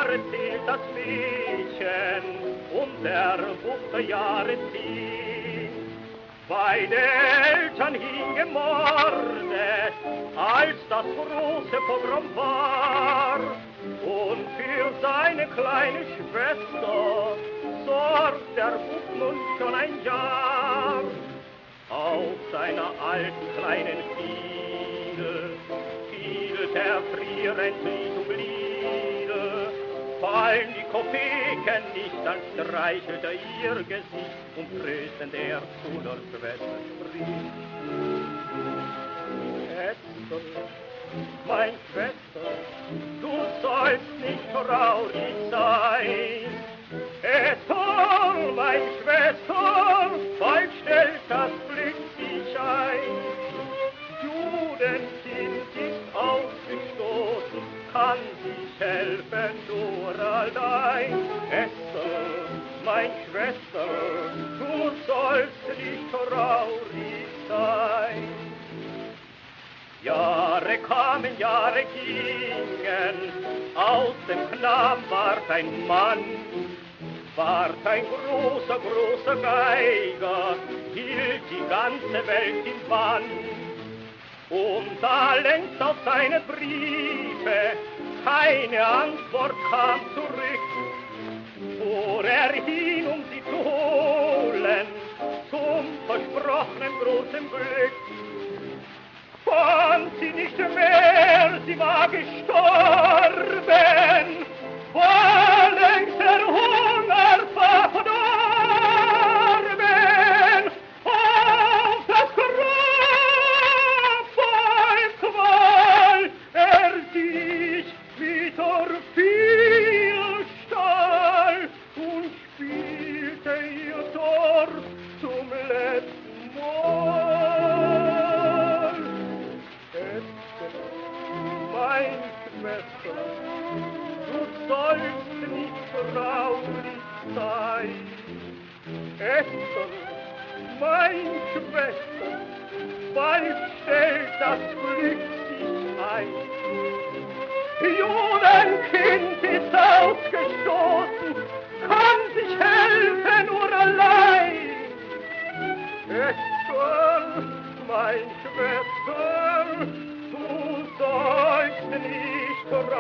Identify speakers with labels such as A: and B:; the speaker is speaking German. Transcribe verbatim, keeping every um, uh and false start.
A: Jahre zählt das Mädchen und der Bub Jahre zehn. Beide Eltern hingemordet, als das große Pogrom war. Und für seine kleine Schwester sorgt der Bub nun schon ein Jahr. Auf seiner alten kleinen Fiedel fiedelt er frierend zu Gliede. Fallen die Kopeken nicht, dann streichelt er ihr Gesicht und tröstend er zu der Schwester spricht. Esther, mein Schwester, du sollst nicht traurig sein. Esther, mein Schwester, bald stellt das Glück sich ein. Judenkind ist ausgestoßen, kann sich helfen nur allein. Esther, mein Schwester, du sollst nicht traurig sein. Jahre kamen, Jahre gingen, aus dem Knaben ward ein Mann, ward ein großer, großer Geiger, hielt die ganze Welt im Bann. Und da längst auf seine Briefe keine Antwort kam zurück, fuhr er hin, um sie zu holen, zum versprochenen großen Glück. Fand sie nicht mehr, sie war gestorben, war längst der Hunger verdorben. Auf das Grab voll Qual er sich wieder viel Stahl und spielte ihr dort zum letzten Mal. Mein Schwester, du sollst nicht traurig sein. Esther, mein Schwester, bald stellt das Glück sich ein. Judenkind ist ausgestoßen, kann sich helfen nur allein. Esther, mein Schwester, du sollst nicht traurig